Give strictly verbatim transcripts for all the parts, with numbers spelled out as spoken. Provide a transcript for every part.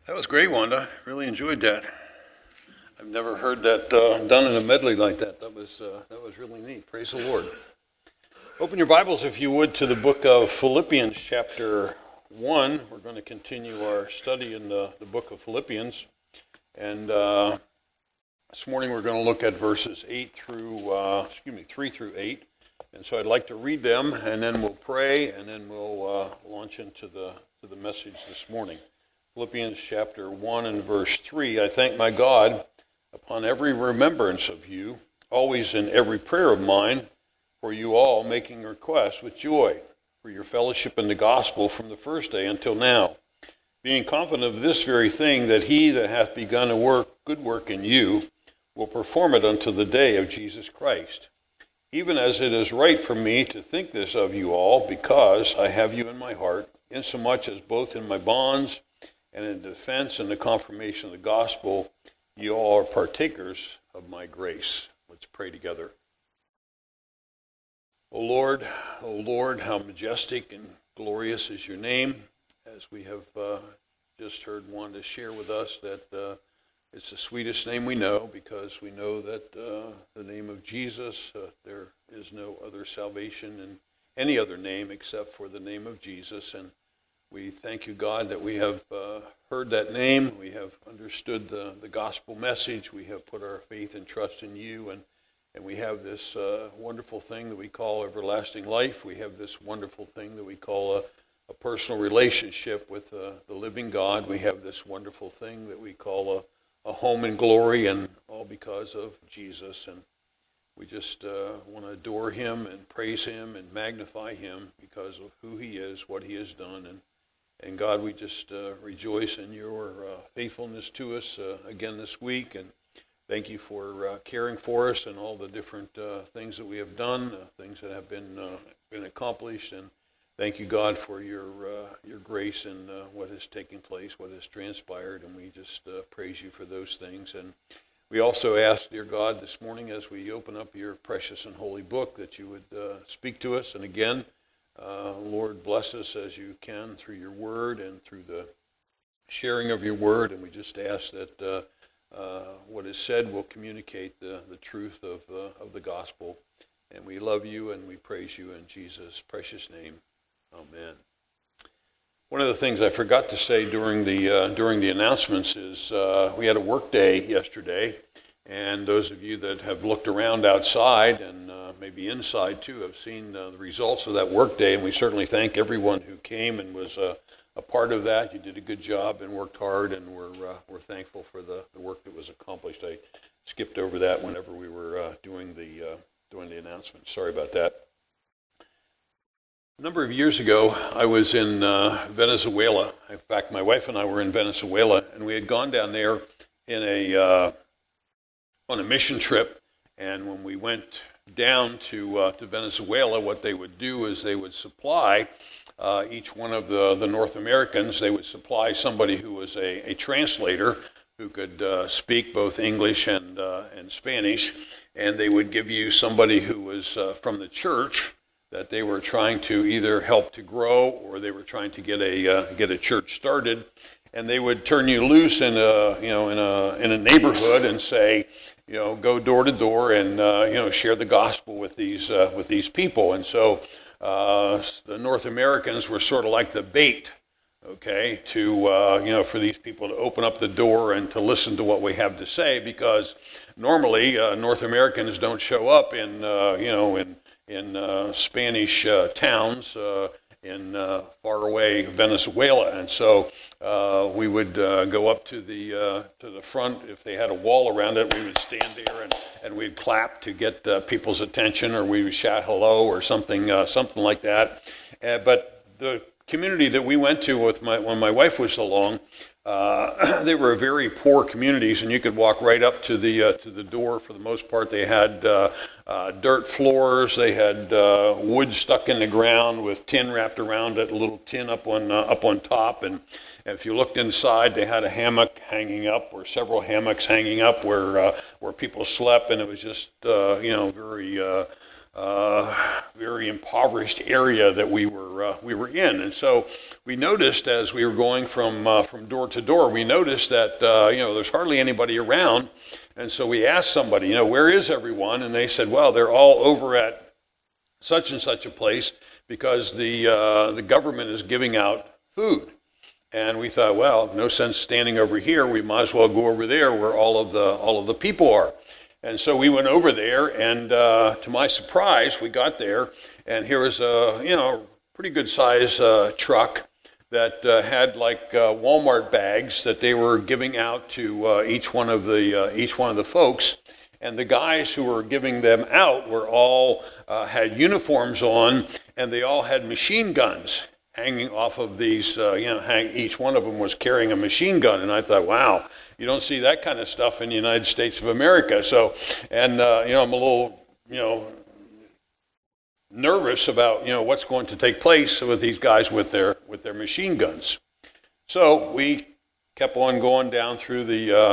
That was great, Wanda. Really enjoyed that. I've never heard that uh, done in a medley like that. That was uh, that was really neat. Praise the Lord. Open your Bibles, if you would, to the book of Philippians, chapter one. We're going to continue our study in the, the book of Philippians. And uh, this morning we're going to look at verses eight through, uh, excuse me, three through eight. And so I'd like to read them, and then we'll pray, and then we'll uh, launch into the to the message this morning. Philippians chapter one and verse three, I thank my God upon every remembrance of you, always in every prayer of mine, for you all, making requests with joy for your fellowship in the gospel from the first day until now, being confident of this very thing, that he that hath begun a work, good work in you will perform it until the day of Jesus Christ. Even as it is right for me to think this of you all, because I have you in my heart, insomuch as both in my bonds and in defense and the confirmation of the gospel, you all are partakers of my grace. Let's pray together. O Lord, O Lord, how majestic and glorious is your name. As we have uh, just heard Wanda share with us that uh, it's the sweetest name we know, because we know that uh, the name of Jesus, uh, there is no other salvation in any other name except for the name of Jesus. And we thank you, God, that we have uh, heard that name. We have understood the, the gospel message. We have put our faith and trust in you. And, and we have this uh, wonderful thing that we call everlasting life. We have this wonderful thing that we call a, a personal relationship with uh, the living God. We have this wonderful thing that we call a, a home in glory, and all because of Jesus. And we just uh, want to adore him and praise him and magnify him because of who he is, what he has done. And And God, we just uh, rejoice in your uh, faithfulness to us uh, again this week, and thank you for uh, caring for us and all the different uh, things that we have done, uh, things that have been uh, been accomplished. And thank you, God, for your uh, your grace and uh, what has taken place, what has transpired, and we just uh, praise you for those things. And we also ask, dear God, this morning as we open up your precious and holy book, that you would uh, speak to us. And again, Uh, Lord, bless us as you can through your word and through the sharing of your word. And we just ask that uh, uh, what is said will communicate the, the truth of, uh, of the gospel. And we love you and we praise you in Jesus' precious name. Amen. One of the things I forgot to say during the, uh, during the announcements is uh, we had a work day yesterday. And those of you that have looked around outside and uh, maybe inside too have seen uh, the results of that workday, and we certainly thank everyone who came and was uh, a part of that. You did a good job and worked hard, and we're uh, we're thankful for the, the work that was accomplished. I skipped over that whenever we were uh, doing the uh, doing the announcement. Sorry about that. A number of years ago, I was in uh, Venezuela. In fact, my wife and I were in Venezuela, and we had gone down there in a uh, on a mission trip, and when we went down to uh, to Venezuela, what they would do is they would supply uh, each one of the, the North Americans, they would supply somebody who was a, a translator who could uh, speak both English and uh, and Spanish, and they would give you somebody who was uh, from the church that they were trying to either help to grow or they were trying to get a uh, get a church started, and they would turn you loose in a you know in a in a neighborhood and say, you know, go door to door and, uh, you know, share the gospel with these uh, with these people. And so uh, the North Americans were sort of like the bait, okay, to, uh, you know, for these people to open up the door and to listen to what we have to say, because normally uh, North Americans don't show up in, uh, you know, in, in uh, Spanish uh, towns uh, in uh, faraway Venezuela. And so uh, we would uh, go up to the uh, to the front. If they had a wall around it, we would stand there and, and we'd clap to get uh, people's attention, or we would shout hello or something uh, something like that. Uh, but the community that we went to with my when my wife was along, uh, they were very poor communities, and you could walk right up to the uh, to the door. For the most part, they had uh, uh, dirt floors. They had uh, wood stuck in the ground with tin wrapped around it, a little tin up on uh, up on top. And if you looked inside, they had a hammock hanging up, or several hammocks hanging up where uh, where people slept, and it was just uh, you know very. Uh, uh, very impoverished area that we were uh, we were in. And so we noticed as we were going from uh, from door to door, we noticed that uh, you know there's hardly anybody around. And so we asked somebody, you know, where is everyone? And they said, well, they're all over at such and such a place because the uh, the government is giving out food. And we thought, well, no sense standing over here. We might as well go over there where all of the all of the people are. And so we went over there, and uh, to my surprise, we got there, and here was a you know pretty good size uh, truck that uh, had like uh, Walmart bags that they were giving out to uh, each one of the uh, each one of the folks. And the guys who were giving them out were all uh, had uniforms on, and they all had machine guns hanging off of these. Uh, you know, hang, each one of them was carrying a machine gun. And I thought, wow, you don't see that kind of stuff in the United States of America. So, and uh, you know, I'm a little, you know, nervous about you know what's going to take place with these guys with their with their machine guns. So we kept on going down through the uh,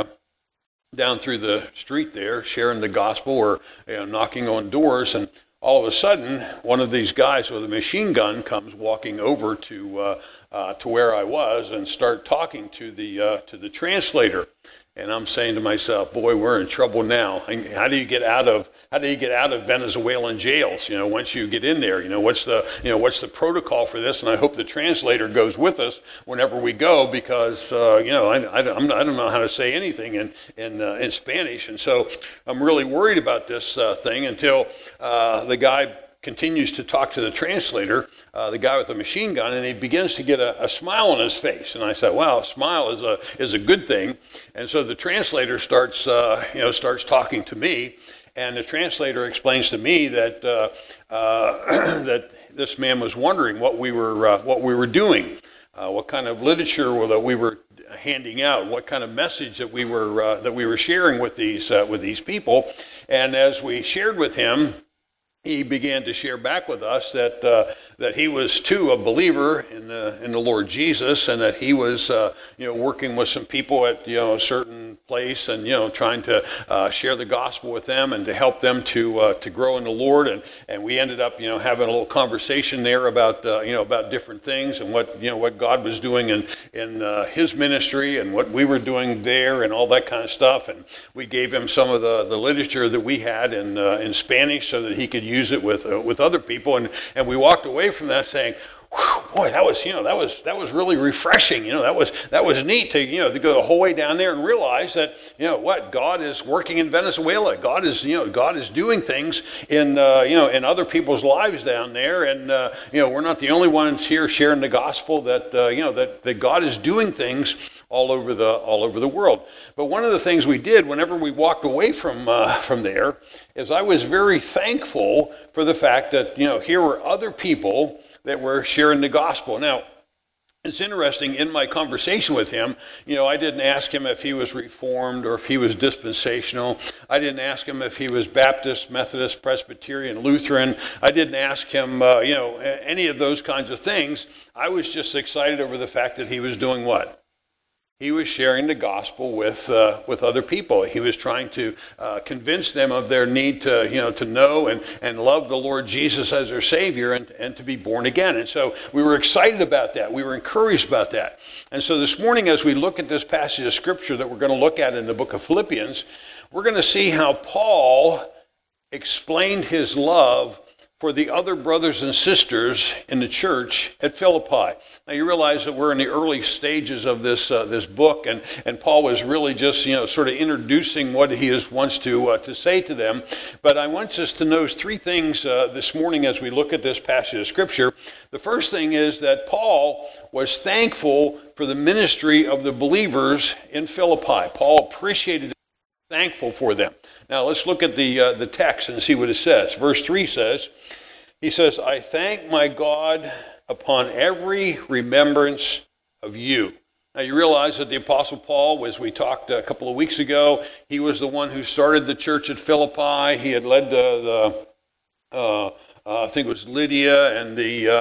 down through the street there, sharing the gospel or you know, knocking on doors, and all of a sudden, one of these guys with a machine gun comes walking over to uh, uh, to where I was and start talking to the uh, to the translator. And I'm saying to myself, boy, we're in trouble now. How do you get out of how do you get out of Venezuelan jails? You know, once you get in there, you know, what's the you know what's the protocol for this? And I hope the translator goes with us whenever we go, because uh, you know I, I, I'm not, I don't know how to say anything in in uh, in Spanish, and so I'm really worried about this uh, thing until uh, the guy continues to talk to the translator, uh, the guy with the machine gun, and he begins to get a, a smile on his face. And I said, wow, a smile is a is a good thing. And so the translator starts, uh, you know, starts talking to me, and the translator explains to me that uh, uh, that this man was wondering what we were uh, what we were doing, uh, what kind of literature that we were handing out, what kind of message that we were uh, that we were sharing with these uh, with these people. And as we shared with him, he began to share back with us that uh, that he was too a believer in the in the Lord Jesus, and that he was uh, you know working with some people at you know a certain place, and you know trying to uh, share the gospel with them and to help them to uh, to grow in the Lord. And and we ended up you know having a little conversation there about uh, you know about different things and what you know what God was doing in in uh, his ministry and what we were doing there and all that kind of stuff. And we gave him some of the, the literature that we had in uh, in Spanish so that he could use use it with uh, with other people, and and we walked away from that saying, boy, that was you know that was that was really refreshing. You know that was that was neat to you know to go the whole way down there and realize that you know what God is working in Venezuela. God is you know God is doing things in uh, you know in other people's lives down there, and uh, you know we're not the only ones here sharing the gospel. That uh, you know that that God is doing things all over the all over the world. But one of the things we did whenever we walked away from uh, from there is I was very thankful for the fact that you know here were other people that were sharing the gospel. Now, it's interesting, in my conversation with him, you know, I didn't ask him if he was Reformed or if he was dispensational. I didn't ask him if he was Baptist, Methodist, Presbyterian, Lutheran. I didn't ask him, uh, you know, any of those kinds of things. I was just excited over the fact that he was doing what? He was sharing the gospel with uh, with other people. He was trying to uh, convince them of their need to you know to know and, and love the Lord Jesus as their Savior and, and to be born again. And so we were excited about that. We were encouraged about that. And so this morning, as we look at this passage of Scripture that we're going to look at in the book of Philippians, we're going to see how Paul explained his love for the other brothers and sisters in the church at Philippi. Now you realize that we're in the early stages of this uh, this book, and, and Paul was really just you know sort of introducing what he is, wants to uh, to say to them. But I want us to notice three things uh, this morning as we look at this passage of Scripture. The first thing is that Paul was thankful for the ministry of the believers in Philippi. Paul appreciated, thankful for them. Now let's look at the uh, the text and see what it says. Verse three says, he says, I thank my God upon every remembrance of you. Now you realize that the Apostle Paul, as we talked a couple of weeks ago, he was the one who started the church at Philippi. He had led the, the uh, uh, I think it was Lydia and the uh,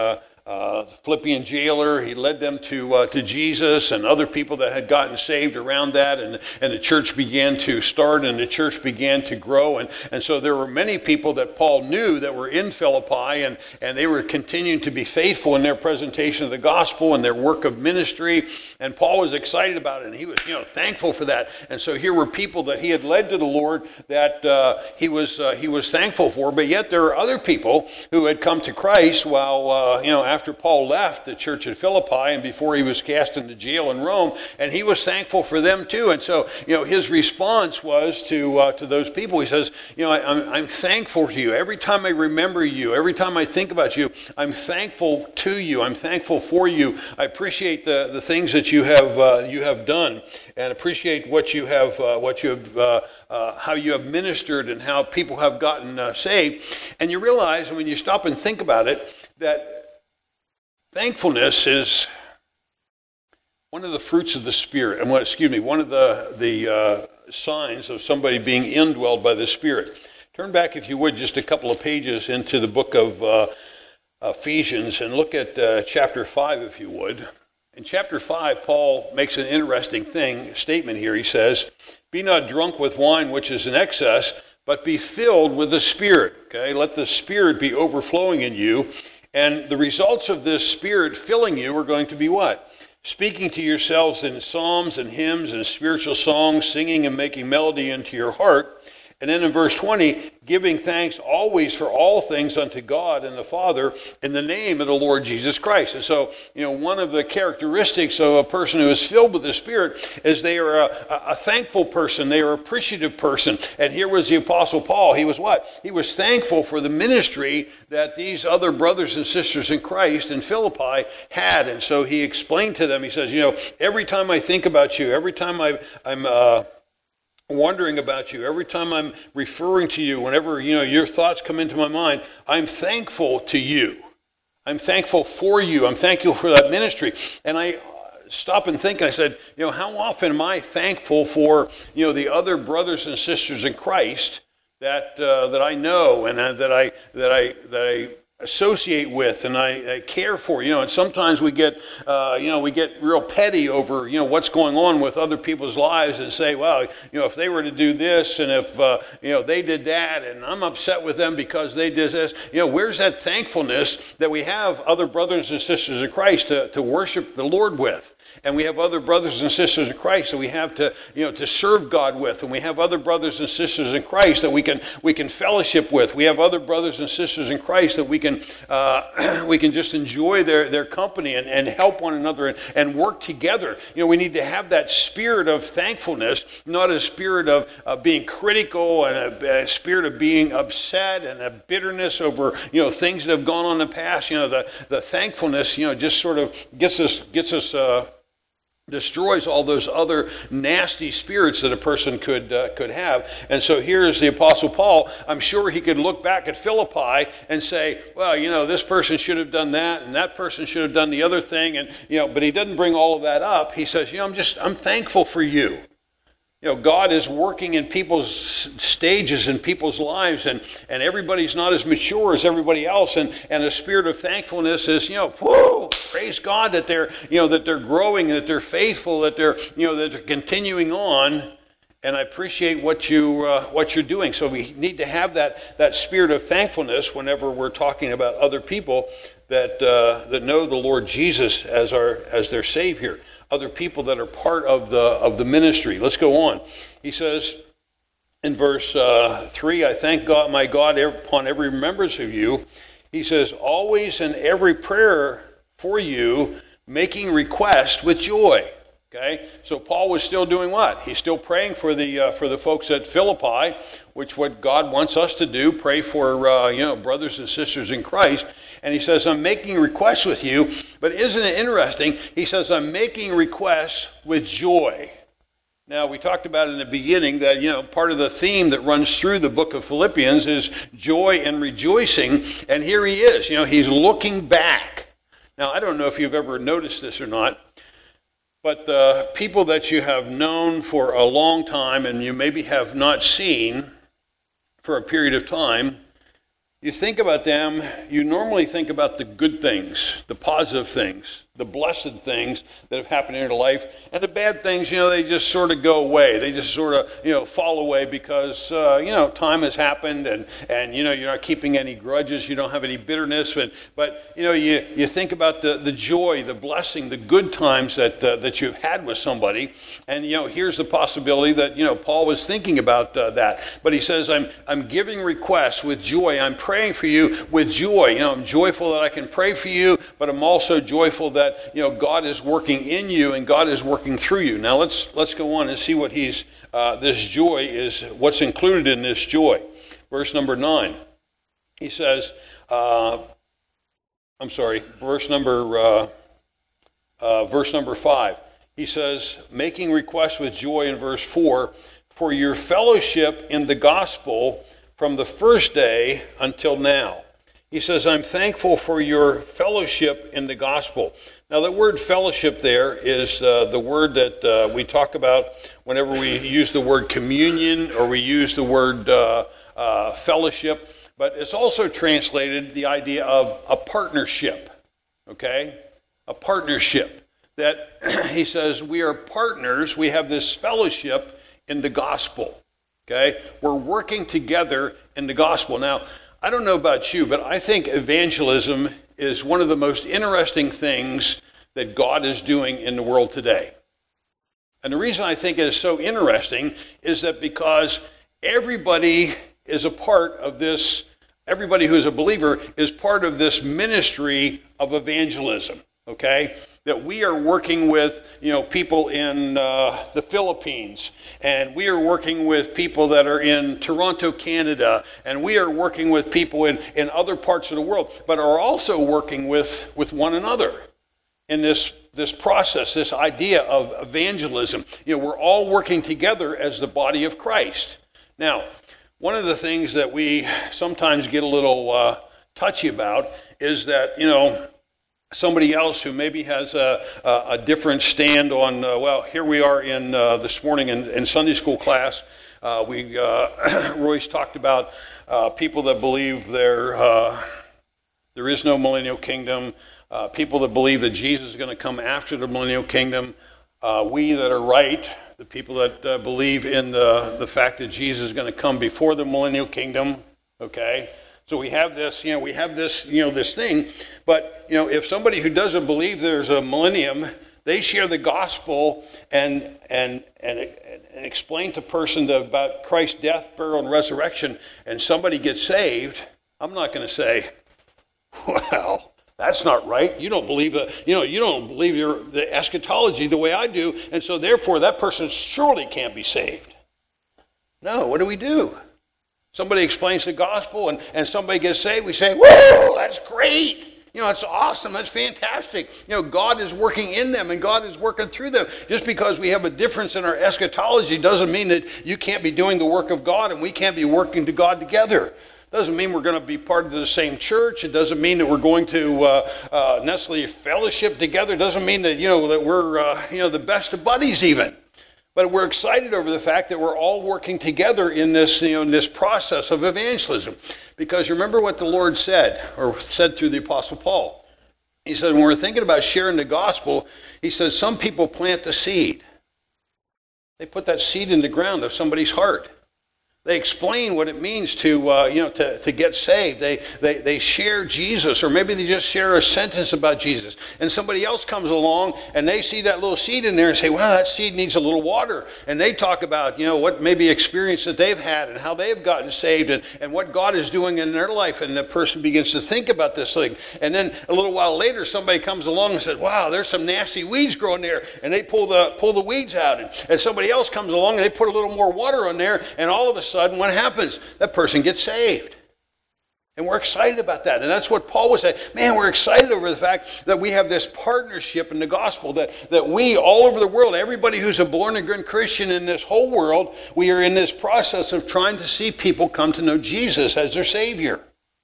uh, Philippian jailer. He led them to uh, to Jesus and other people that had gotten saved around that, and, and the church began to start, and the church began to grow. And, and so there were many people that Paul knew that were in Philippi, and, and they were continuing to be faithful in their presentation of the gospel and their work of ministry. And Paul was excited about it, and he was, you know, thankful for that. And so here were people that he had led to the Lord that uh, he was uh, he was thankful for. But yet there were other people who had come to Christ while uh, you know after Paul left the church at Philippi and before he was cast into jail in Rome, and he was thankful for them too. And so you know his response was to uh, to those people. He says, you know, I, I'm I'm thankful to you every time I remember you, every time I think about you. I'm thankful to you. I'm thankful for you. I appreciate the the things that you have uh, you have done, and appreciate what you have uh, what you have. Uh, Uh, how you have ministered and how people have gotten uh, saved. And you realize when you stop and think about it that thankfulness is one of the fruits of the Spirit, and what, excuse me, one of the, the uh, signs of somebody being indwelled by the Spirit. Turn back, if you would, just a couple of pages into the book of uh, Ephesians and look at uh, chapter five, if you would. In chapter five, Paul makes an interesting thing, statement here. He says, "Be not drunk with wine, which is in excess, but be filled with the Spirit." Okay, let the Spirit be overflowing in you. And the results of this Spirit filling you are going to be what? Speaking to yourselves in psalms and hymns and spiritual songs, singing and making melody into your heart. And then in verse twenty, giving thanks always for all things unto God and the Father in the name of the Lord Jesus Christ. And so, you know, one of the characteristics of a person who is filled with the Spirit is they are a, a thankful person. They are an appreciative person. And here was the Apostle Paul. He was what? He was thankful for the ministry that these other brothers and sisters in Christ in Philippi had. And so he explained to them, he says, you know, every time I think about you, every time I, I'm... Uh, wondering about you, every time I'm referring to you, whenever you know your thoughts come into my mind, I'm thankful to you. I'm thankful for you. I'm thankful for that ministry. And I stop and think, and I said, you know, how often am I thankful for, you know, the other brothers and sisters in Christ that uh, that I know and uh, that I that I that I associate with and I, I care for, you know, and sometimes we get, uh, you know, we get real petty over, you know, what's going on with other people's lives and say, well, you know, if they were to do this and if, uh, you know, they did that and I'm upset with them because they did this, you know, where's that thankfulness that we have other brothers and sisters in Christ to, to worship the Lord with? And we have other brothers and sisters in Christ that we have to, you know, to serve God with. And we have other brothers and sisters in Christ that we can we can fellowship with. We have other brothers and sisters in Christ that we can uh, we can just enjoy their, their company and, and help one another and, and work together. You know, we need to have that spirit of thankfulness, not a spirit of uh, being critical and a, a spirit of being upset and a bitterness over, you know, things that have gone on in the past. You know, the, the thankfulness, you know, just sort of gets us gets us. Uh, destroys all those other nasty spirits that a person could uh, could have. And so here's the Apostle Paul. I'm sure he could look back at Philippi and say, well, you know, this person should have done that and that person should have done the other thing. And, you know, but he doesn't bring all of that up. He says, you know, I'm just, I'm thankful for you. You know, God is working in people's stages in people's lives, and, and everybody's not as mature as everybody else, and, and a spirit of thankfulness is, you know, whoa, praise God that they're, you know, that they're growing, that they're faithful, that they're, you know, that they're continuing on, and I appreciate what you uh, what you're doing. So we need to have that that spirit of thankfulness whenever we're talking about other people that uh, that know the Lord Jesus as our as their Savior. Other people that are part of the of the ministry. Let's go on. He says in verse uh, three, I thank God, my God, upon every remembrance of you. He says, always in every prayer for you, making request with joy. Okay, so Paul was still doing what? He's still praying for the uh, for the folks at Philippi, which what God wants us to do, pray for uh, you know brothers and sisters in Christ. And he says, I'm making requests with you, but isn't it interesting? He says, I'm making requests with joy. Now, we talked about in the beginning that, you know, part of the theme that runs through the book of Philippians is joy and rejoicing. And here he is, you know, he's looking back. Now, I don't know if you've ever noticed this or not, but the people that you have known for a long time and you maybe have not seen for a period of time, you think about them, you normally think about the good things, the positive things, the blessed things that have happened in your life. And the bad things, you know, they just sort of go away. They just sort of, you know, fall away because, uh, you know, time has happened and, and, you know, you're not keeping any grudges. You don't have any bitterness. But, but you know, you, you think about the, the joy, the blessing, the good times that, uh, that you've had with somebody. And, you know, here's the possibility that, you know, Paul was thinking about uh, that. But he says, I'm, I'm giving requests with joy. I'm praying for you with joy. You know, I'm joyful that I can pray for you, but I'm also joyful that that you know God is working in you and God is working through you. Now let's let's go on and see what he's uh, this joy is, what's included in this joy. Verse number nine. He says, uh, I'm sorry, verse number uh, uh, verse number five. He says, making requests with joy in verse four, for your fellowship in the gospel from the first day until now. He says, I'm thankful for your fellowship in the gospel. Now, the word fellowship there is uh, the word that uh, we talk about whenever we use the word communion or we use the word uh, uh, fellowship. But it's also translated the idea of a partnership, okay? A partnership. That he says, we are partners. We have this fellowship in the gospel, okay? We're working together in the gospel. Now, I don't know about you, but I think evangelism is one of the most interesting things that God is doing in the world today. And the reason I think it is so interesting is that because everybody is a part of this, everybody who's a believer is part of this ministry of evangelism, okay? That we are working with, you know, people in uh, the Philippines, and we are working with people that are in Toronto, Canada, and we are working with people in, in other parts of the world, but are also working with, with one another in this, this process, this idea of evangelism. You know, we're all working together as the body of Christ. Now, one of the things that we sometimes get a little uh, touchy about is that, you know, somebody else who maybe has a, a, a different stand on, uh, well, here we are in uh, this morning in, in Sunday school class. Uh, we uh, Royce talked about uh, people that believe there uh, there is no millennial kingdom, uh, people that believe that Jesus is going to come after the millennial kingdom. Uh, we that are right, the people that uh, believe in the, the fact that Jesus is going to come before the millennial kingdom, okay? So we have this, you know, we have this, you know, this thing. But, you know, if somebody who doesn't believe there's a millennium, they share the gospel and and and, and explain to a person about Christ's death, burial, and resurrection, and somebody gets saved, I'm not going to say, well, that's not right. You don't believe the, you know, you don't believe your the eschatology the way I do, and so therefore that person surely can't be saved. No, what do we do? Somebody explains the gospel and, and somebody gets saved, we say, whoa, that's great. You know, it's awesome. That's fantastic. You know, God is working in them and God is working through them. Just because we have a difference in our eschatology doesn't mean that you can't be doing the work of God and we can't be working to God together. Doesn't mean we're going to be part of the same church. It doesn't mean that we're going to uh, uh, necessarily fellowship together. It doesn't mean that, you know, that we're, uh, you know, the best of buddies even. But we're excited over the fact that we're all working together in this, you know, in this process of evangelism. Because remember what the Lord said, or said through the Apostle Paul. He said, when we're thinking about sharing the gospel, he says, some people plant the seed. They put that seed in the ground of somebody's heart. They explain what it means to, uh, you know, to, to get saved. They, they, they share Jesus, or maybe they just share a sentence about Jesus. And somebody else comes along and they see that little seed in there and say, well, that seed needs a little water. And they talk about, you know, what maybe experience that they've had and how they've gotten saved and, and what God is doing in their life. And the person begins to think about this thing. And then a little while later, somebody comes along and says, wow, there's some nasty weeds growing there. And they pull the, pull the weeds out. And, and somebody else comes along and they put a little more water on there. And all of a sudden, sudden, what happens? That person gets saved. And we're excited about that. And that's what Paul was saying. Man, we're excited over the fact that we have this partnership in the gospel, that, that we, all over the world, everybody who's a born-again Christian in this whole world, we are in this process of trying to see people come to know Jesus as their Savior.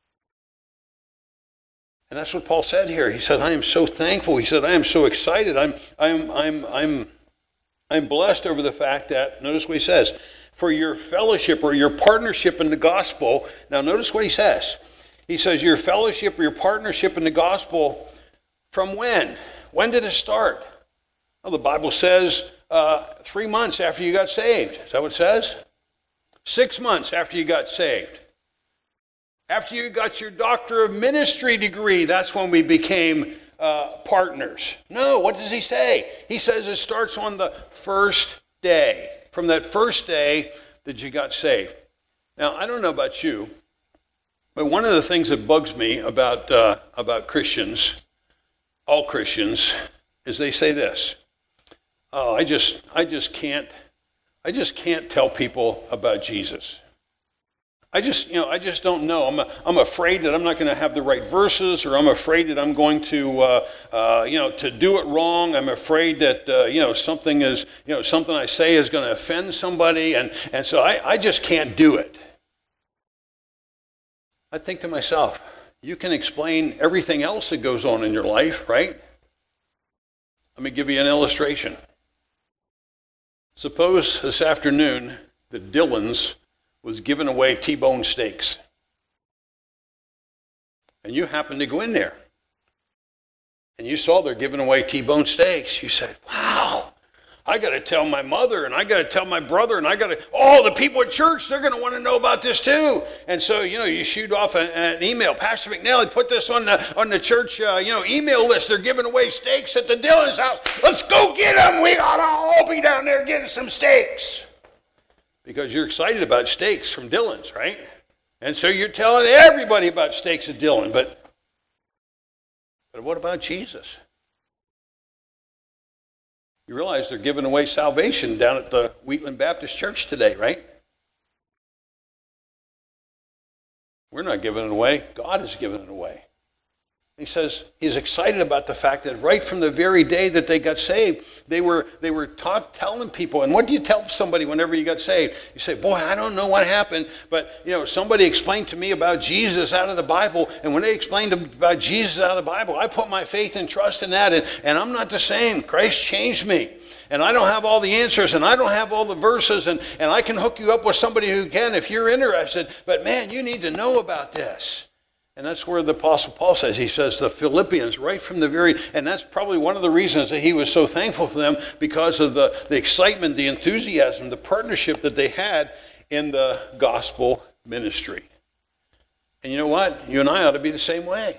And that's what Paul said here. He said, I am so thankful. He said, I am so excited. I'm, I'm, I'm, I'm, I'm blessed over the fact that, notice what he says, for your fellowship or your partnership in the gospel. Now notice what he says. He says, your fellowship or your partnership in the gospel, from when? When did it start? Well, the Bible says uh, three months after you got saved. Is that what it says? Six months after you got saved. After you got your Doctor of Ministry degree, that's when we became uh, partners. No, what does he say? He says it starts on the first day. From that first day that you got saved. Now, I don't know about you, but one of the things that bugs me about uh, about Christians, all Christians, is they say this. Oh, I just I just can't I just can't tell people about Jesus. I just, you know, I just don't know. I'm, I'm afraid that I'm not going to have the right verses, or I'm afraid that I'm going to, uh, uh, you know, to do it wrong. I'm afraid that, uh, you know, something is, you know, something I say is going to offend somebody, and, and so I, I just can't do it. I think to myself, you can explain everything else that goes on in your life, right? Let me give you an illustration. Suppose this afternoon that Dylan's was giving away T-bone steaks. And you happened to go in there. And you saw they're giving away T-bone steaks. You said, wow, I got to tell my mother, and I got to tell my brother, and I got to, oh, the people at church, they're going to want to know about this too. And so, you know, you shoot off a, an email. Pastor McNally put this on the on the church, uh, you know, email list. They're giving away steaks at the Dillon's house. Let's go get them. We got to all be down there getting some steaks. Because you're excited about steaks from Dillon's, right? And so you're telling everybody about steaks at Dillon. But, but what about Jesus? You realize they're giving away salvation down at the Wheatland Baptist Church today, right? We're not giving it away. God is giving it away. He says he's excited about the fact that right from the very day that they got saved, they were they were taught, telling people. And what do you tell somebody whenever you got saved? You say, boy, I don't know what happened, but you know, somebody explained to me about Jesus out of the Bible. And when they explained about Jesus out of the Bible, I put my faith and trust in that. And, and I'm not the same. Christ changed me. And I don't have all the answers, and I don't have all the verses, and, and I can hook you up with somebody who can if you're interested. But man, you need to know about this. And that's where the Apostle Paul says, he says the Philippians right from the very, and that's probably one of the reasons that he was so thankful for them, because of the, the excitement, the enthusiasm, the partnership that they had in the gospel ministry. And you know what? You and I ought to be the same way.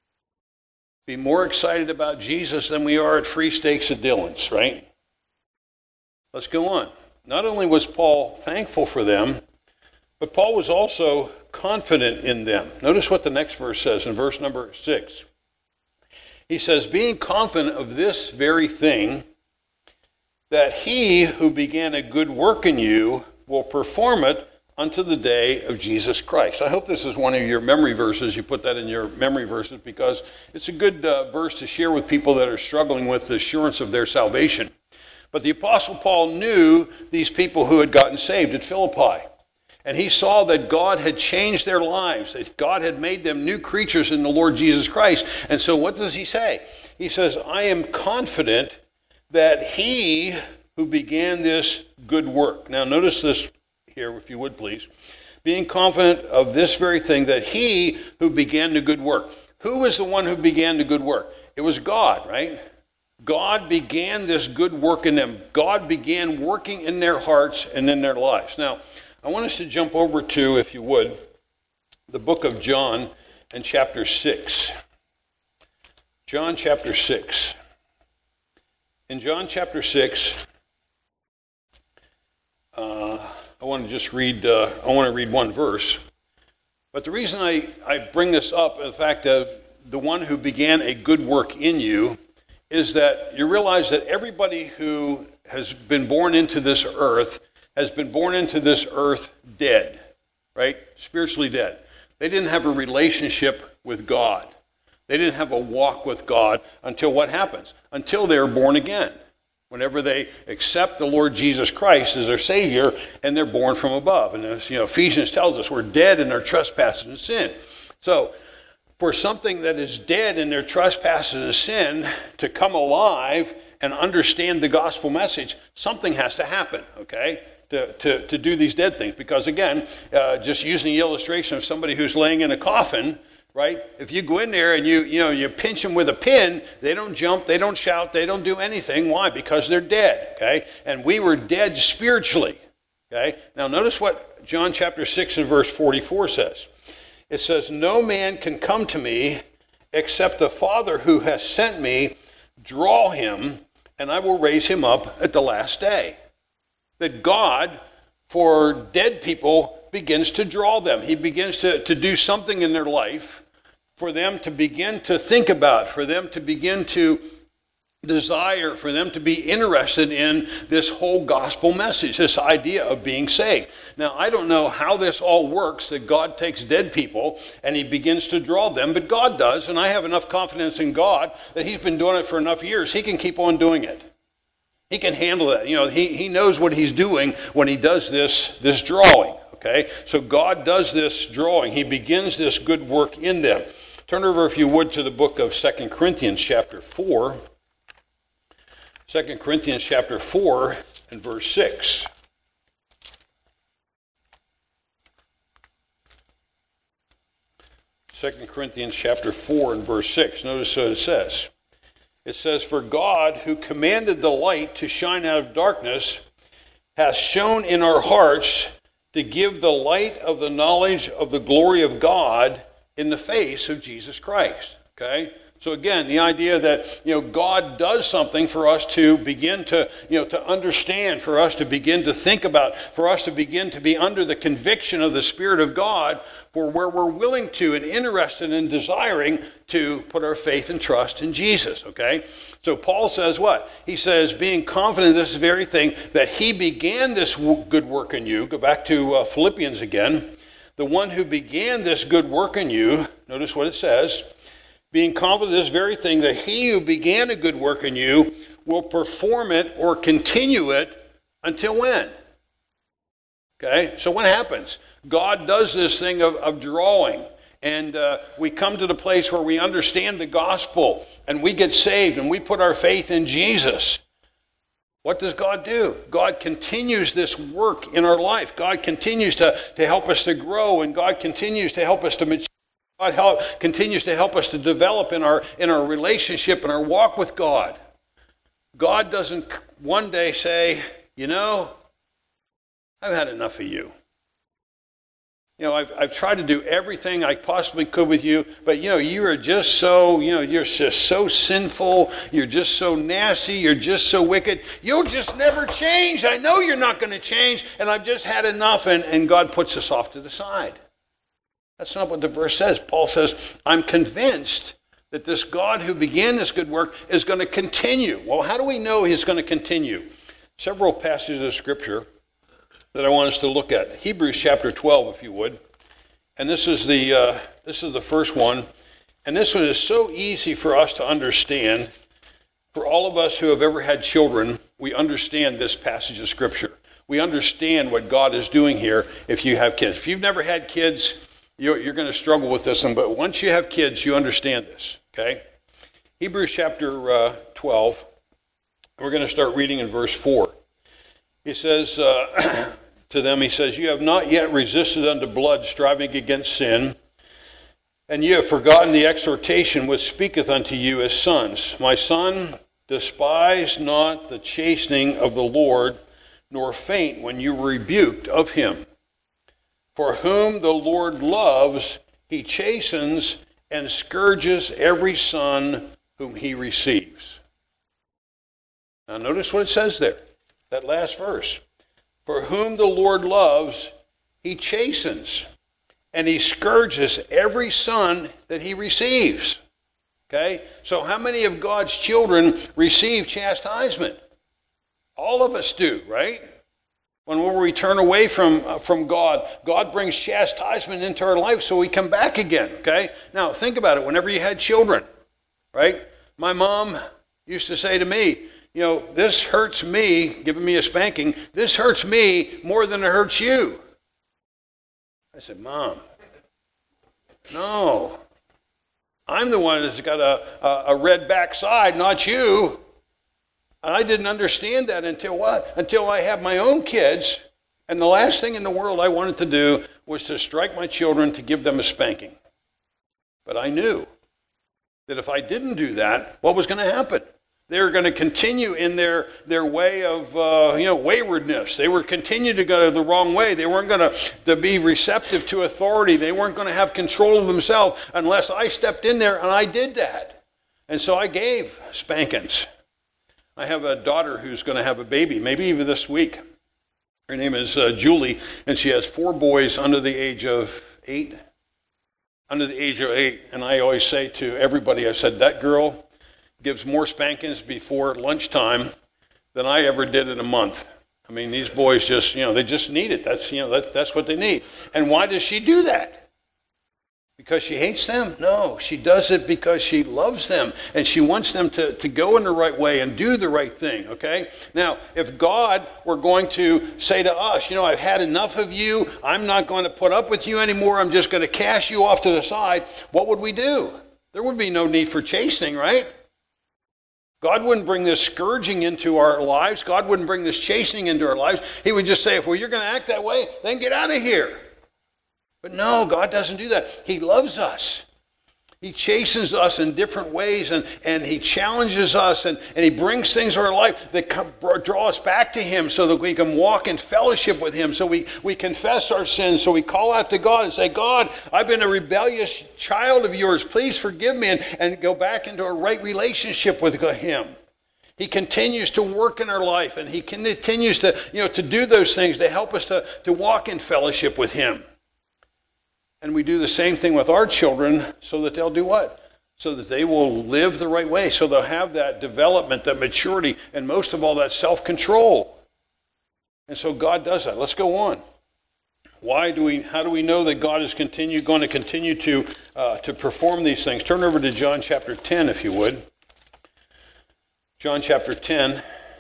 Be more excited about Jesus than we are at free steaks at Dillon's, right? Let's go on. Not only was Paul thankful for them, but Paul was also confident in them. Notice what the next verse says in verse number six. He says, being confident of this very thing, that he who began a good work in you will perform it unto the day of Jesus Christ. I hope this is one of your memory verses. You put that in your memory verses because it's a good uh, verse to share with people that are struggling with the assurance of their salvation. But the Apostle Paul knew these people who had gotten saved at Philippi. And he saw that God had changed their lives, that God had made them new creatures in the Lord Jesus Christ. And so what does he say? He says, I am confident that he who began this good work. Now notice this here, if you would please. Being confident of this very thing, that he who began the good work. Who was the one who began the good work? It was God, right? God began this good work in them. God began working in their hearts and in their lives. Now, I want us to jump over to, if you would, the book of John and chapter six. John chapter six. In John chapter six, uh, I want to just read, uh, I want to read one verse. But the reason I, I bring this up is the fact that the one who began a good work in you is that you realize that everybody who has been born into this earth has been born into this earth dead, right? Spiritually dead. They didn't have a relationship with God. They didn't have a walk with God until what happens? Until they're born again. Whenever they accept the Lord Jesus Christ as their Savior and they're born from above. And as you know, Ephesians tells us we're dead in our trespasses and sin. So for something that is dead in their trespasses and sin to come alive and understand the gospel message, something has to happen, okay? To, to, to do these dead things. Because again, uh, just using the illustration of somebody who's laying in a coffin, right? If you go in there and you, you know, you pinch them with a pin, they don't jump, they don't shout, they don't do anything. Why? Because they're dead, okay? And we were dead spiritually, okay? Now notice what John chapter six and verse forty-four says. It says, no man can come to me except the Father who has sent me draw him, and I will raise him up at the last day. That God, for dead people, begins to draw them. He begins to, to do something in their life for them to begin to think about, for them to begin to desire, for them to be interested in this whole gospel message, this idea of being saved. Now, I don't know how this all works, that God takes dead people and he begins to draw them, but God does, and I have enough confidence in God that he's been doing it for enough years. He can keep on doing it. He can handle that. You know, he, he knows what he's doing when he does this, this drawing, okay? So God does this drawing. He begins this good work in them. Turn over, if you would, to the book of Second Corinthians chapter four. Second Corinthians chapter four and verse six. Second Corinthians chapter four and verse six. Notice what it says. It says, for God, who commanded the light to shine out of darkness, hath shone in our hearts to give the light of the knowledge of the glory of God in the face of Jesus Christ. Okay? So again, the idea that, you know, God does something for us to begin to, you know, to understand, for us to begin to think about, for us to begin to be under the conviction of the Spirit of God, for where we're willing to and interested and desiring to put our faith and trust in Jesus, okay? So Paul says what? He says, being confident of this very thing, that he began this good work in you. Go back to uh, Philippians again. The one who began this good work in you, notice what it says, being confident of this very thing, that he who began a good work in you will perform it or continue it until when? Okay, so what happens? God does this thing of, of drawing, and uh, we come to the place where we understand the gospel, and we get saved, and we put our faith in Jesus. What does God do? God continues this work in our life. God continues to, to help us to grow, and God continues to help us to mature. God help, continues to help us to develop in our, in our relationship and our walk with God. God doesn't one day say, you know, I've had enough of you. You know, I've, I've tried to do everything I possibly could with you, but, you know, you are just so, you know, you're just so sinful. You're just so nasty. You're just so wicked. You'll just never change. I know you're not going to change, and I've just had enough, and, and God puts us off to the side. That's not what the verse says. Paul says, I'm convinced that this God who began this good work is going to continue. Well, how do we know he's going to continue? Several passages of Scripture that I want us to look at. Hebrews chapter twelve, if you would. And this is the uh, this is the first one. And this one is so easy for us to understand. For all of us who have ever had children, we understand this passage of Scripture. We understand what God is doing here if you have kids. If you've never had kids, you're, you're going to struggle with this one. But once you have kids, you understand this, okay? Hebrews chapter uh, twelve. We're going to start reading in verse four. He says... Uh, To them, he says, you have not yet resisted unto blood, striving against sin, and you have forgotten the exhortation which speaketh unto you as sons. My son, despise not the chastening of the Lord, nor faint when you are rebuked of him. For whom the Lord loves, he chastens and scourges every son whom he receives. Now notice what it says there, that last verse. For whom the Lord loves, he chastens, and he scourges every son that he receives. Okay? So how many of God's children receive chastisement? All of us do, right? When we turn away from, uh, from God, God brings chastisement into our life so we come back again, okay? Now, think about it. Whenever you had children, right? My mom used to say to me, you know, this hurts me, giving me a spanking, this hurts me more than it hurts you. I said, Mom, no. I'm the one that's got a, a, a red backside, not you. And I didn't understand that until what? Until I had my own kids, and the last thing in the world I wanted to do was to strike my children to give them a spanking. But I knew that if I didn't do that, what was going to happen? They were going to continue in their, their way of uh, you know waywardness. They were continue to go the wrong way. They weren't going to, to be receptive to authority. They weren't going to have control of themselves unless I stepped in there, and I did that. And so I gave spankings. I have a daughter who's going to have a baby, maybe even this week. Her name is uh, Julie, and she has four boys under the age of eight. Under the age of eight. And I always say to everybody, I said, that girl gives more spankings before lunchtime than I ever did in a month. I mean, these boys just, you know, they just need it. That's, you know, that, that's what they need. And why does she do that? Because she hates them? No, she does it because she loves them, and she wants them to, to go in the right way and do the right thing, okay? Now, if God were going to say to us, you know, I've had enough of you, I'm not going to put up with you anymore, I'm just going to cast you off to the side, what would we do? There would be no need for chastening, right? God wouldn't bring this scourging into our lives. God wouldn't bring this chastening into our lives. He would just say, if well, you're going to act that way, then get out of here. But no, God doesn't do that. He loves us. He chastens us in different ways, and, and he challenges us, and, and he brings things in our life that come, draw us back to him so that we can walk in fellowship with him, so we, we confess our sins, so we call out to God and say, God, I've been a rebellious child of yours. Please forgive me, and, and go back into a right relationship with him. He continues to work in our life, and he continues to, you know, to do those things to help us to, to walk in fellowship with him. And we do the same thing with our children so that they'll do what? So that they will live the right way. So they'll have that development, that maturity, and most of all, that self-control. And so God does that. Let's go on. Why do we, how do we know that God is continue, going to continue to, uh, to perform these things? Turn over to John chapter ten, if you would. John chapter ten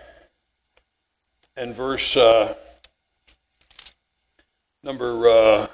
and verse uh, number... Uh,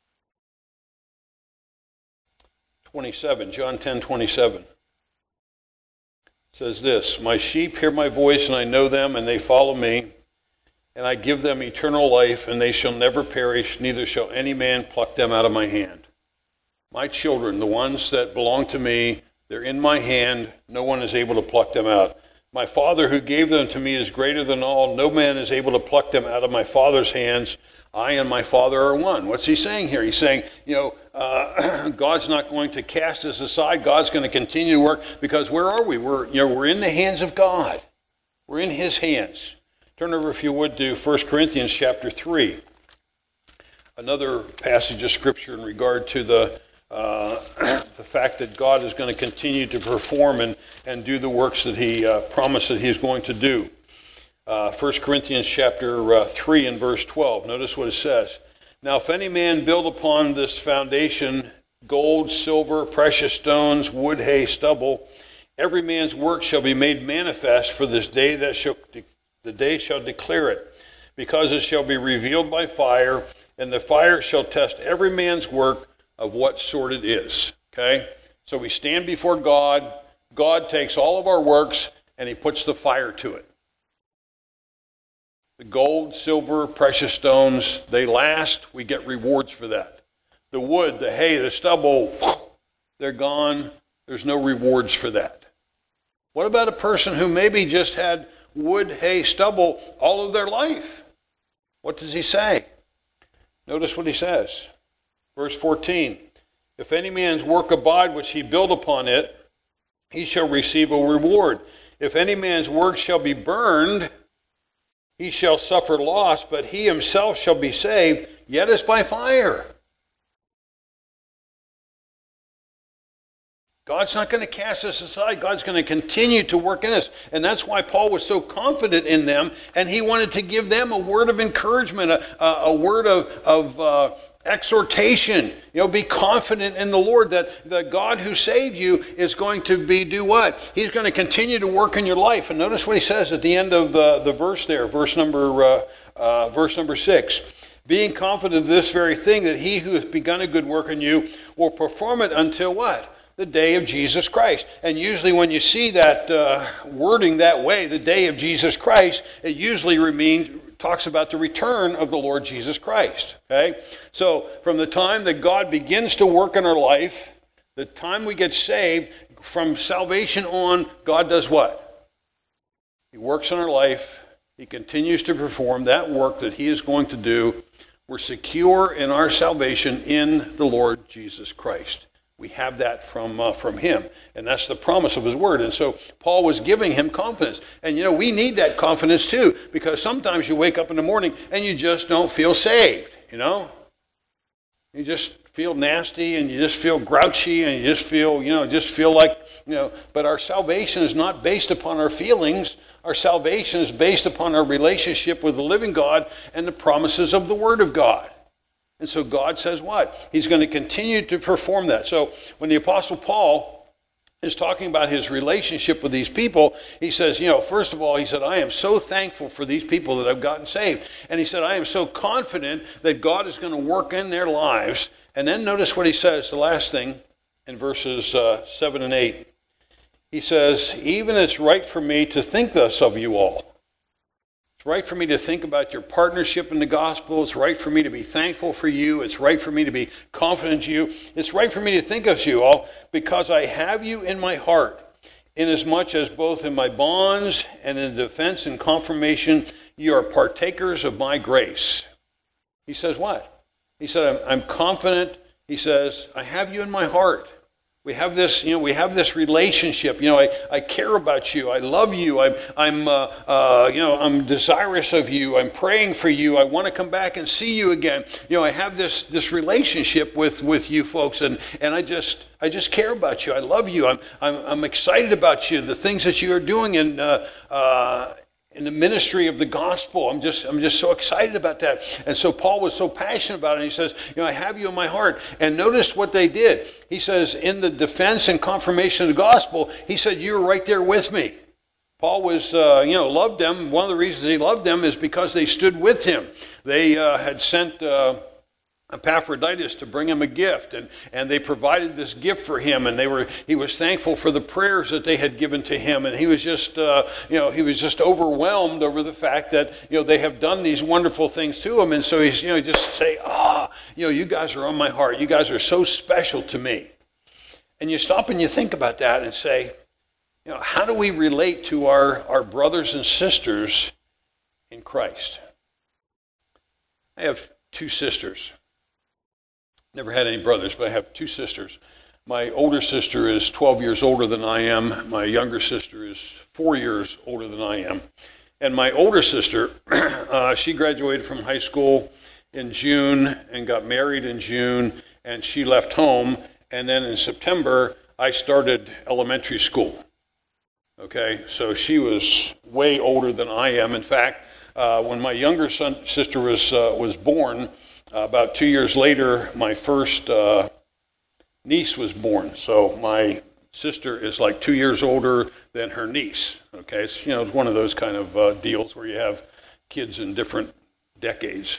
twenty-seven, John ten, twenty-seven. It says this, my sheep hear my voice, and I know them, and they follow me, and I give them eternal life, and they shall never perish, neither shall any man pluck them out of my hand. My children, the ones that belong to me, they're in my hand. No one is able to pluck them out. My Father who gave them to me is greater than all. No man is able to pluck them out of my Father's hands. I and my Father are one. What's he saying here? He's saying, you know, uh, God's not going to cast us aside. God's going to continue to work, because where are we? We're, you know, we're in the hands of God. We're in his hands. Turn over, if you would, to First Corinthians chapter three. Another passage of scripture in regard to the uh, the fact that God is going to continue to perform and, and do the works that he uh, promised that he's going to do. Uh, First Corinthians chapter uh, three and verse twelve. Notice what it says. Now if any man build upon this foundation gold, silver, precious stones, wood, hay, stubble, every man's work shall be made manifest, for this day that shall de- the day shall declare it, because it shall be revealed by fire, and the fire shall test every man's work of what sort it is. Okay? So we stand before God. God takes all of our works and he puts the fire to it. The gold, silver, precious stones, they last. We get rewards for that. The wood, the hay, the stubble, they're gone. There's no rewards for that. What about a person who maybe just had wood, hay, stubble all of their life? What does he say? Notice what he says. Verse fourteen. If any man's work abide which he build upon it, he shall receive a reward. If any man's work shall be burned, he shall suffer loss, but he himself shall be saved, yet as by fire. God's not going to cast us aside. God's going to continue to work in us. And that's why Paul was so confident in them, and he wanted to give them a word of encouragement, a, a, a word of, of uh, exhortation. You know, be confident in the Lord that the God who saved you is going to be, do what? He's going to continue to work in your life. And notice what he says at the end of the, the verse there, verse number, uh, uh, verse number six. Being confident of this very thing, that he who has begun a good work in you will perform it until what? The day of Jesus Christ. And usually when you see that uh, wording that way, the day of Jesus Christ, it usually means talks about the return of the Lord Jesus Christ. Okay? So from the time that God begins to work in our life, The time we get saved, from salvation on, God does what? He works in our life. He continues to perform that work that he is going to do. We're secure in our salvation in the Lord Jesus Christ. We have that from uh, from him, and that's the promise of his word. And so Paul was giving him confidence. And you know, we need that confidence too, because sometimes you wake up in the morning and you just don't feel saved, you know? You just feel nasty, and you just feel grouchy, and you just feel, you know, just feel like, you know, but our salvation is not based upon our feelings. Our salvation is based upon our relationship with the living God and the promises of the Word of God. And so God says what? He's going to continue to perform that. So when the Apostle Paul is talking about his relationship with these people, he says, you know, first of all, he said, I am so thankful for these people that have gotten saved. And he said, I am so confident that God is going to work in their lives. And then notice what he says, the last thing, in verses uh, seven and eight. He says, even it's right for me to think thus of you all. It's right for me to think about your partnership in the gospel. It's right for me to be thankful for you. It's right for me to be confident in you. It's right for me to think of you all because I have you in my heart, inasmuch as both in my bonds and in defense and confirmation, you are partakers of my grace. He says what? He said, I'm, I'm confident. He says, I have you in my heart. We have this, you know, we have this relationship. You know, I, I care about you. I love you. I'm, I'm, uh, uh, you know, I'm desirous of you. I'm praying for you. I want to come back and see you again. You know, I have this this relationship with, with you folks, and, and I just I just care about you. I love you. I'm I'm I'm excited about you. The things that you are doing in uh, uh, in the ministry of the gospel. I'm just I'm just so excited about that. And so Paul was so passionate about it. And he says, you know, I have you in my heart. And notice what they did. He says, in the defense and confirmation of the gospel, he said, you were right there with me. Paul was, uh, you know, loved them. One of the reasons he loved them is because they stood with him. They uh, had sent uh, Epaphroditus to bring him a gift, and, and they provided this gift for him, and they were he was thankful for the prayers that they had given to him, and he was just, uh, you know, he was just overwhelmed over the fact that, you know, they have done these wonderful things to him, and so he's, you know, just say, ah, oh, you know, you guys are on my heart. You guys are so special to me. And you stop and you think about that and say, you know, how do we relate to our, our brothers and sisters in Christ? I have two sisters. Never had any brothers, but I have two sisters. My older sister is twelve years older than I am. My younger sister is four years older than I am. And my older sister, uh, she graduated from high school in June and got married in June, and she left home. And then in September, I started elementary school. Okay, so she was way older than I am. In fact, uh, when my younger son, sister was uh, was born, uh, about two years later, my first uh, niece was born. So my sister is like two years older than her niece. Okay, so, you know, it's one of those kind of uh, deals where you have kids in different decades.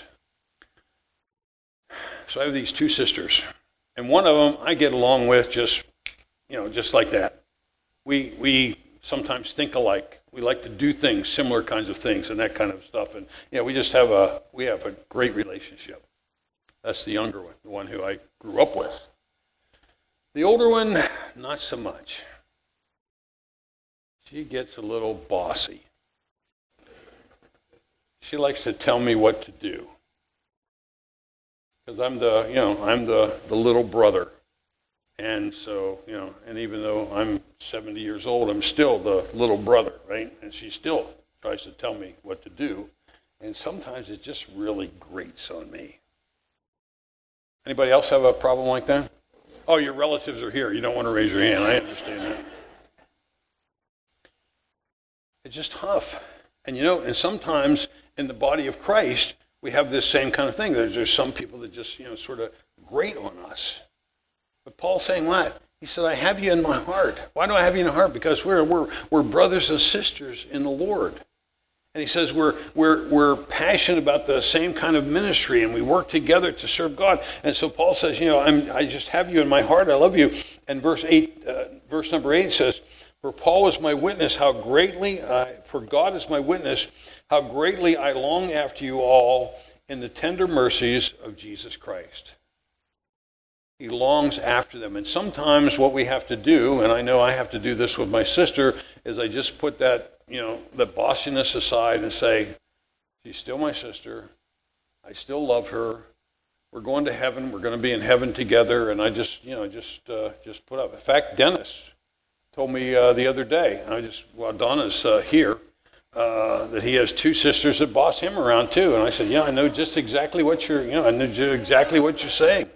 So I have these two sisters, and one of them I get along with just, you know, just like that. We we sometimes think alike. We like to do things, similar kinds of things, and that kind of stuff. And yeah, we just have a we have a great relationship. That's the younger one, the one who I grew up with. The older one, not so much. She gets a little bossy. She likes to tell me what to do. Because I'm the, you know, I'm the, the little brother. And so, you know, and even though I'm seventy years old, I'm still the little brother, right? And she still tries to tell me what to do. And sometimes it just really grates on me. Anybody else have a problem like that? Oh, your relatives are here. You don't want to raise your hand. I understand that. It's just tough. And you know, and sometimes in the body of Christ, we have this same kind of thing. There's, there's some people that just, you know, sort of grate on us. But Paul's saying what? He said, I have you in my heart. Why do I have you in my heart? Because we're we're we're brothers and sisters in the Lord. And he says we're we're we're passionate about the same kind of ministry, and we work together to serve God. And so Paul says, you know, I'm I just have you in my heart. I love you. And verse eight, uh, verse number eight says, for Paul is my witness, how greatly I, for God is my witness, how greatly I long after you all in the tender mercies of Jesus Christ. He longs after them. And sometimes what we have to do, and I know I have to do this with my sister, is I just put that, you know, the bossiness aside and say, she's still my sister. I still love her. We're going to heaven. We're going to be in heaven together. And I just, you know, just uh, just put up. In fact, Dennis told me uh, the other day, I just, while Donna's uh, here, uh, that he has two sisters that boss him around too. And I said, yeah, I know just exactly what you're, you know, I know exactly what you're saying.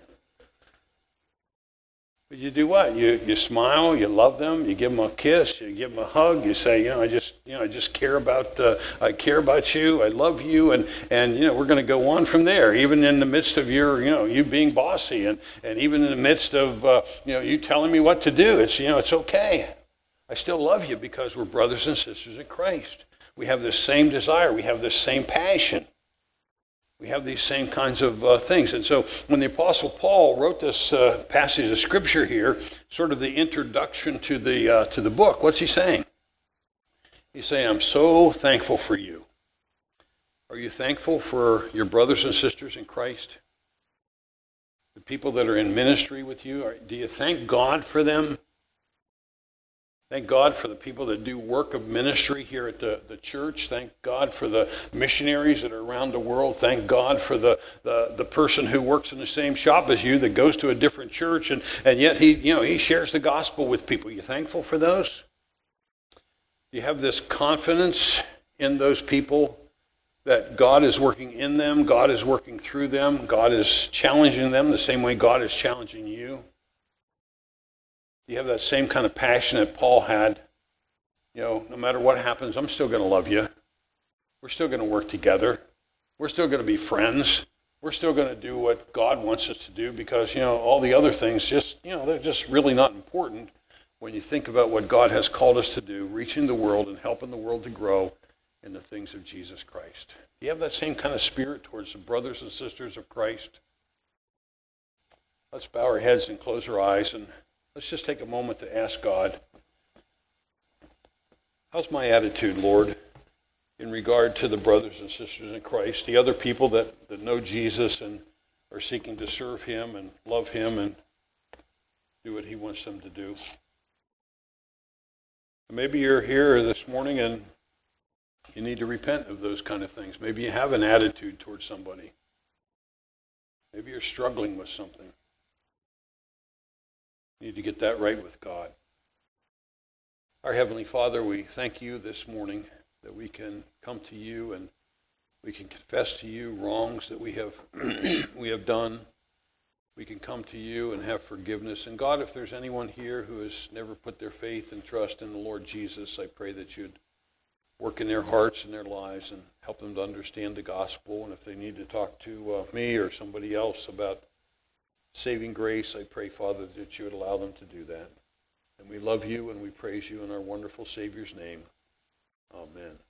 But you do what? You you smile, you love them, you give them a kiss, you give them a hug, you say, you know, I just, you know, I just care about, uh, I care about you, I love you, and, and you know, we're going to go on from there, even in the midst of your, you know, you being bossy, and, and even in the midst of, uh, you know, you telling me what to do. It's, you know, it's okay. I still love you because we're brothers and sisters in Christ. We have this same desire. We have this same passion. We have these same kinds of uh, things. And so when the Apostle Paul wrote this uh, passage of Scripture here, sort of the introduction to the, uh, to the book, what's he saying? He's saying, I'm so thankful for you. Are you thankful for your brothers and sisters in Christ? The people that are in ministry with you? Are, do you thank God for them? Thank God for the people that do work of ministry here at the, the church. Thank God for the missionaries that are around the world. Thank God for the, the, the person who works in the same shop as you that goes to a different church, and, and yet he, you know, he shares the gospel with people. You thankful for those? You have this confidence in those people that God is working in them, God is working through them, God is challenging them the same way God is challenging you. You have that same kind of passion that Paul had. You know, no matter what happens, I'm still going to love you. We're still going to work together. We're still going to be friends. We're still going to do what God wants us to do because, you know, all the other things just, you know, they're just really not important when you think about what God has called us to do, reaching the world and helping the world to grow in the things of Jesus Christ. Do you have that same kind of spirit towards the brothers and sisters of Christ? Let's bow our heads and close our eyes, and let's just take a moment to ask God, how's my attitude, Lord, in regard to the brothers and sisters in Christ, the other people that, that know Jesus and are seeking to serve him and love him and do what he wants them to do? Maybe you're here this morning and you need to repent of those kind of things. Maybe you have an attitude towards somebody. Maybe you're struggling with something. You need to get that right with God. Our Heavenly Father, we thank you this morning that we can come to you and we can confess to you wrongs that we have we have done. We can come to you and have forgiveness. And God, if there's anyone here who has never put their faith and trust in the Lord Jesus, I pray that you'd work in their hearts and their lives and help them to understand the gospel. And if they need to talk to uh, me or somebody else about saving grace, I pray, Father, that you would allow them to do that. And we love you and we praise you in our wonderful Savior's name. Amen.